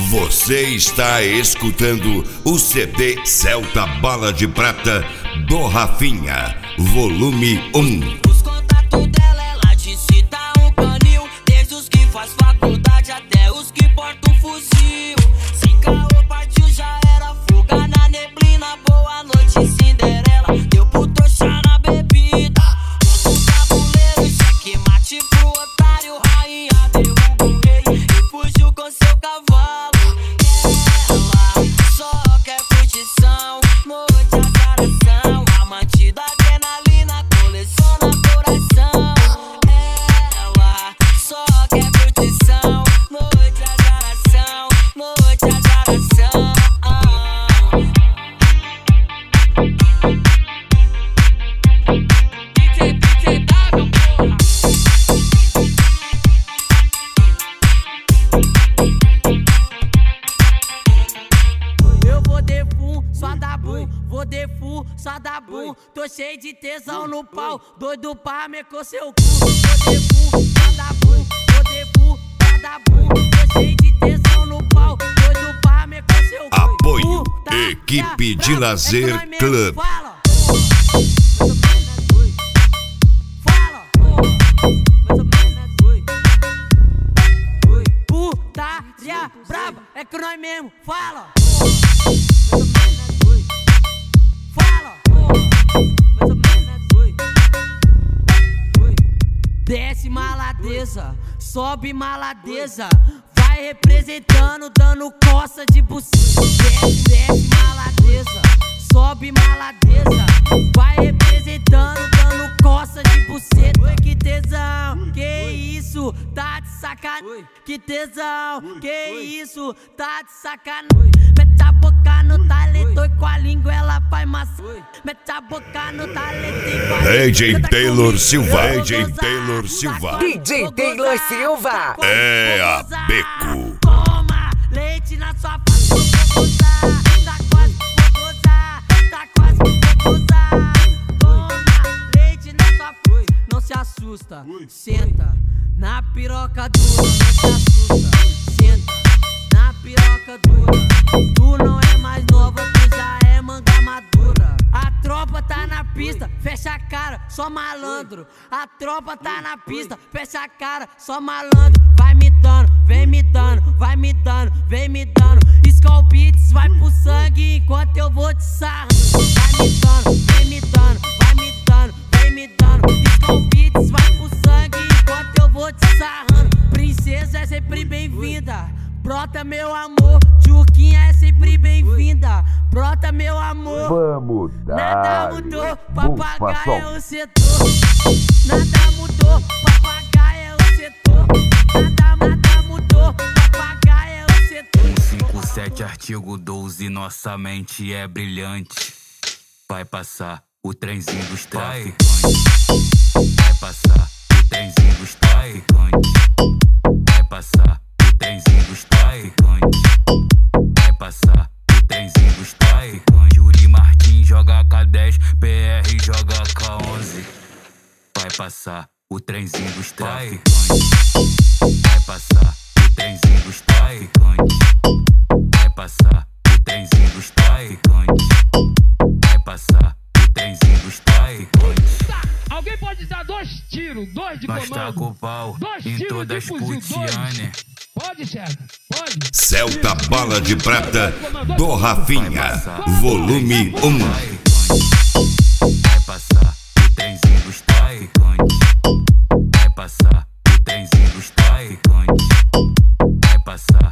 Você está escutando o CD Celta Bala de Prata do Rafinha, volume 1. Os contatos dela, ela disse tá um canil. Desde os que faz faculdade até os que portam fuzil. Sem caô partiu, já era fuga na neblina. Boa noite, Cinderela, deu pro trouxa na bebida. Outro tabuleiro, cheque mate pro otário. Rainha derruba o rei e fugiu com seu cavalo. Ela só quer curtição, noite azaração. Amante da adrenalina, coleciona coração. Ela só quer curtição, noite azaração, noite azaração. Eu vou de full, só dá boom, vou de full, só dá boom. Tô cheio de tesão no pau, doido pra meter seu cu. Vou de full, só dá boom, vou de full, só dá boom. Tô cheio de tesão no pau, doido pra meter seu cu. Apoio Equipe de Lazer Club. Fala. Putaria braba, é que nós mesmo fala. Fala. Desce maladeza, sobe maladeza. Vai representando, dando coça de buceta. Desce maladeza, sobe maladeza. Vai representando, dando coça de buceta. Oi, que tesão, que isso, tá de sacanagem. Que tesão, que isso, tá de sacanagem. Mete a boca no talento e com a língua ela faz massa. Mete a boca no talento e com a língua. DJ Taylor Silva, DJ Taylor Silva. DJ Taylor Silva. É a Beco. Toma leite na sua face, vou gozar. Tá quase, vou gozar. Tá quase, vou gozar. Toma leite na sua face. Não se assusta, senta na piroca dura. Não se assusta, senta na piroca dura. Tu não é mais nova, tu já é manga madura. A tropa tá na pista, fecha a cara, só malandro. A tropa tá na pista, fecha a cara, só malandro. Vai me dando, vem me dando, vai me dando, vem me dando. Skull Beats vai pro sangue enquanto eu vou te sarrando. Vai me dando, vem me dando, vai me dando, vem me dando. Skull Beats vai pro sangue enquanto eu vou te sarrando. Princesa é sempre bem-vinda, brota meu amor. Tchuquinha é sempre bem-vinda, brota meu amor. Vamos Nada dar mudou, papagaio é o setor. Nada mudou, papagaio é o setor. Nada mudou, papagaio é o setor. 57 artigo 12, nossa mente é brilhante. Vai passar o trenzinho dos traficantes. Vai passar o trenzinho dos traficantes. Vai passar o trenzinho dos traficantes. Vai passar o trenzinho dos traficantes. Yuri Martins joga K10, PR joga K11. Vai passar o trenzinho dos traficantes. Vai passar o trenzinho dos traficantes. Vai passar o trenzinho dos traficantes. Vai passar o trenzinho dos traficantes. Alguém pode dizer dois tiros, dois de Nós comando. tá com o pau Dois em tiros todas de as fuzil, putiane. Pode, chefe, pode. Celta Bala de Prata do Rafinha, volume 1. Vai passar o trenzinho dos traficantes. Vai passar o trenzinho dos traficantes. Vai passar